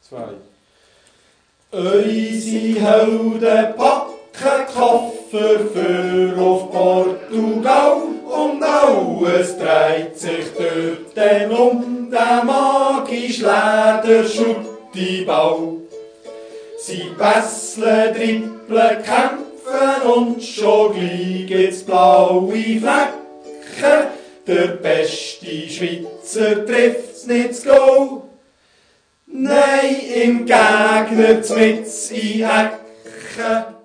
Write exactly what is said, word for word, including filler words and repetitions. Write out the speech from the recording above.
zwei. Unsere Helden packen Koffer für auf Portugal und alles dreht sich dort um den magischen Lederschuttibau. Sie pässeln, dribbeln, kämpfen und schon gleich gibt's blaue Flecken. Der beste Schweizer trifft's nicht zu Goal. Nein, im Gegner zmitz in Ecken.